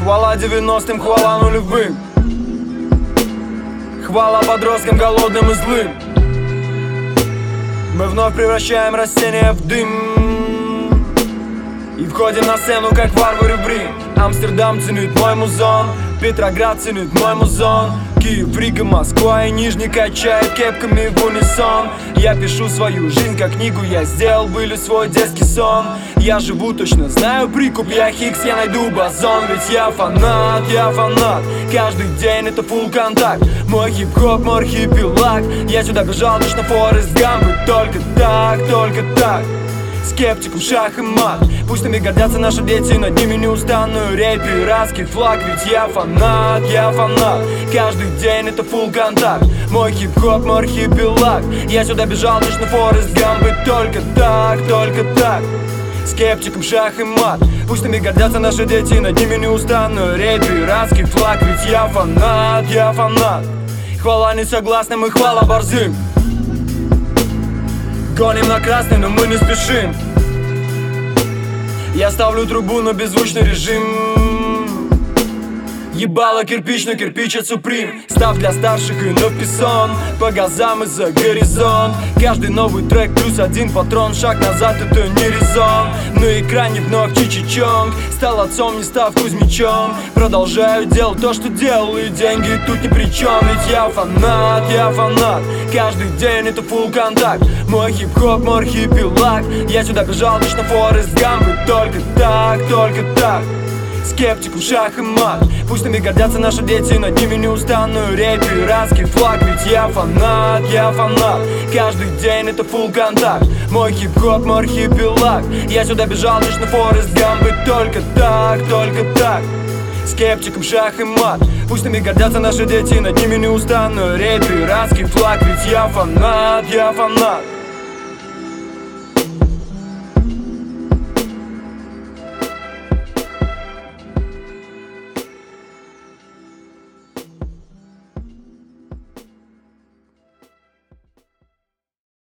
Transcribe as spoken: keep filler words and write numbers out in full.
Хвала девяностым, хвала нулевым, хвала подросткам голодным и злым. Мы вновь превращаем растения в дым и входим на сцену, как варвары в Рим. Амстердам ценит мой музон, Петроград ценит мой музон, Киев, Рига, Москва и Нижний качает кепками в унисон. Я пишу свою жизнь как книгу, я сделал былью свой детский сон. Я живу, точно знаю прикуп, я Хиггс, я найду бозон. Ведь я фанат, я фанат, каждый день это фулл контакт. Мой хип-хоп, мой архипелаг. Я сюда бежал, точно Форест Гамп. И только так, только так, скептику шах и мат. Пусть нами гордятся наши дети, над ними не устану. Рейд, пиратский флаг, ведь я фанат, я фанат, каждый день это фулл контакт. Мой хип-хоп, мой архипелаг. Я сюда бежал, точно Форест Гамп. И только так, только так, скептиком шах и мат. Пусть нами гордятся наши дети, над ними не устану. Рейд, пиратский флаг, ведь я фанат, я фанат. Хвала несогласным и хвала борзым. Гоним на красный, но мы не спешим. Я ставлю трубу на беззвучный режим. Ебало кирпич, но кирпич от Суприм. Став для старших и вновь писон. По газам и за горизонт. Каждый новый трек плюс один патрон. Шаг назад это не резон. На экране вновь чичичонг. Стал отцом, не став Кузьмичом. Продолжаю делать то, что делал, и деньги тут ни при чем. Ведь я фанат, я фанат, каждый день это фулл контакт. Мой хип-хоп, мой архипелаг. Я сюда бежал, точно Форест Гамп. И только так, только так, скептику шах и мат. Пусть нами гордятся наши дети, над ними не устану. Рейд, пиратский флаг, ведь я фанат, я фанат, каждый день это фулл контакт. Мой хип-хоп, мой архипелаг. Я сюда бежал, точно Форест Гамп. И только так, только так, скептиком шах и мат. Пусть нами гордятся наши дети, над ними не устану. Рейд, пиратский флаг, ведь я фанат, я фанат.